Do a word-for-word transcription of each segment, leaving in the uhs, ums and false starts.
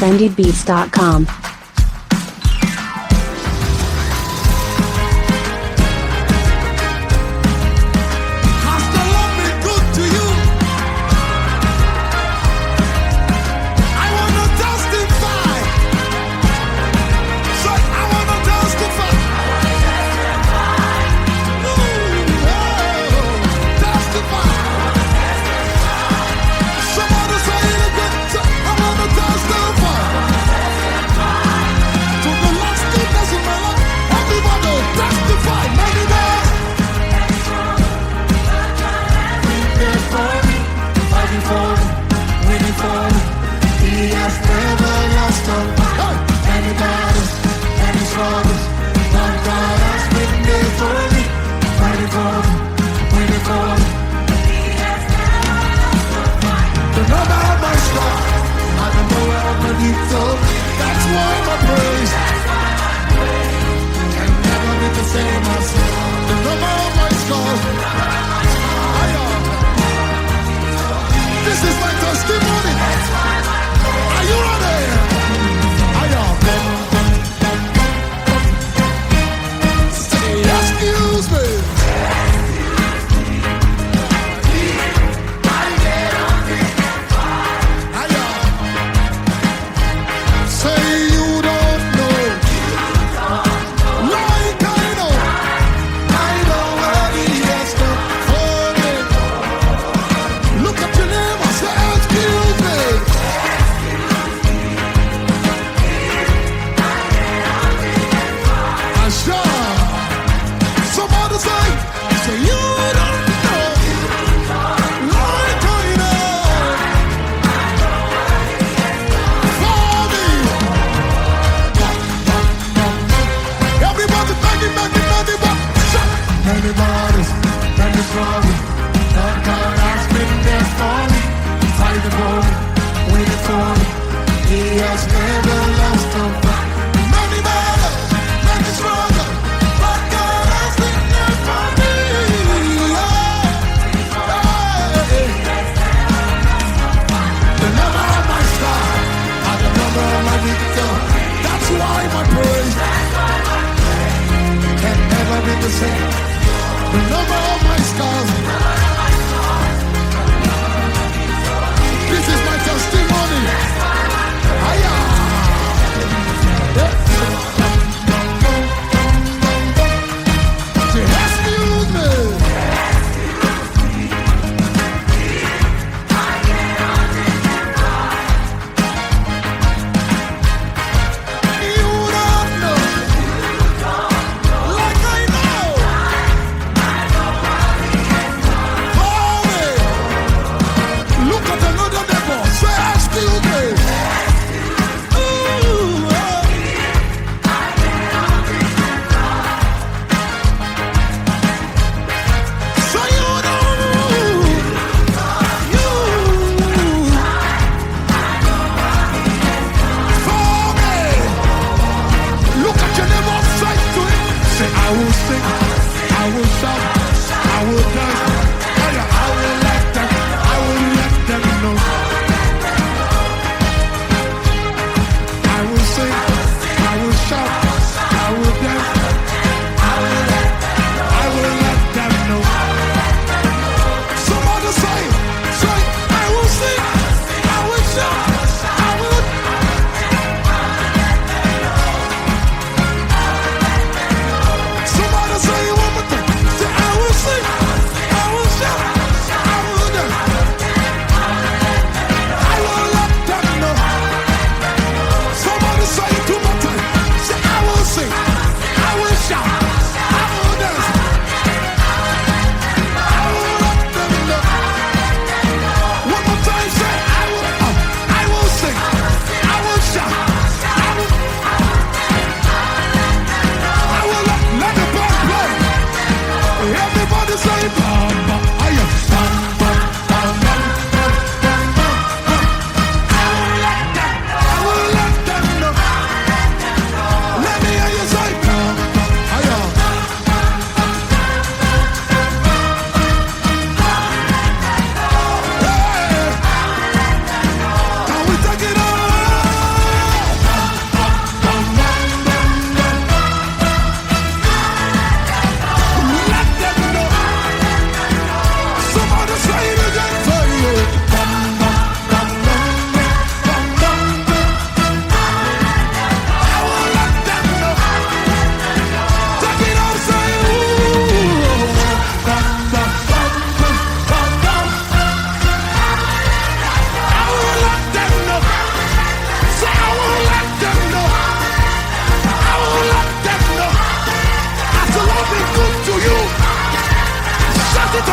trendy beats dot com.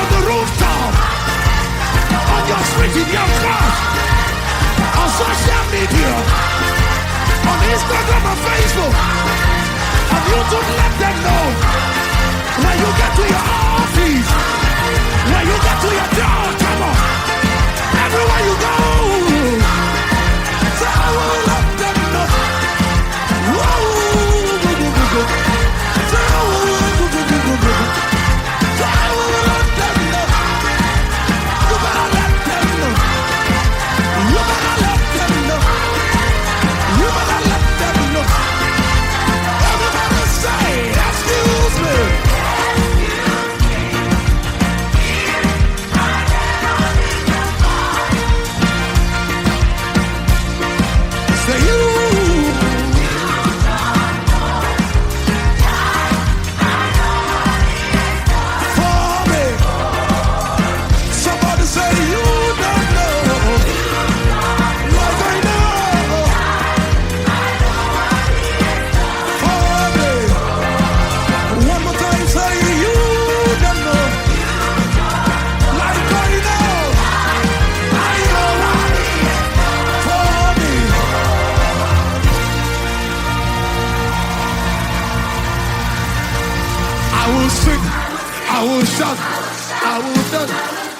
the rooftop, on your street, in your class, on social media, on Instagram and Facebook, on YouTube, let them know. When you get to your office, when you get to your job, come on, everywhere you go, so I will let them know. Whoa, so I will so I will let them know. You better let them know. You better let them know. You better let them know. Everybody say, excuse me. Say you. For me. Somebody say you don't know. Like I know. For me. One more time, say you don't know. Like I know. I know. For me. I will sing, I will shout, I will dance.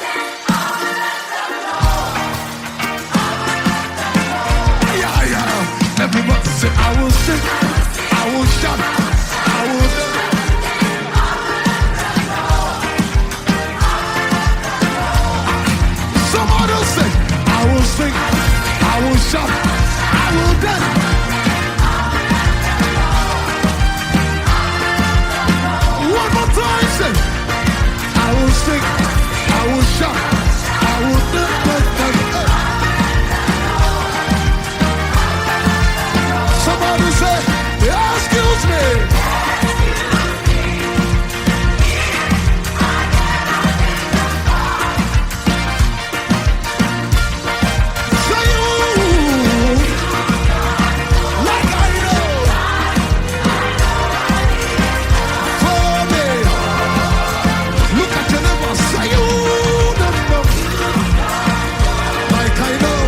Yeah, yeah. Everybody say, I will sing, I will shout, I will dance. Somebody say, I will sing, I will shout, I will dance. One more time, say, I will sing, I will shout, I will dance, dance, dance, dance. Somebody say, excuse me. Say you, like I know. For me. Look at your neighbor, say you don't know. Like I know.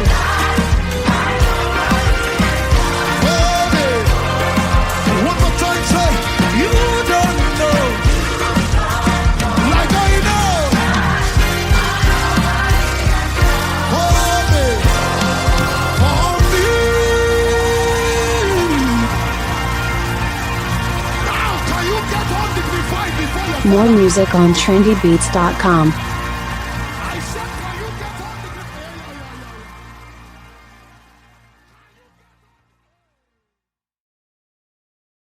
For me. One more time, say you don't know. Like I know. For me. For me. Now, can you get on the divide before you More music on trendy beats dot com.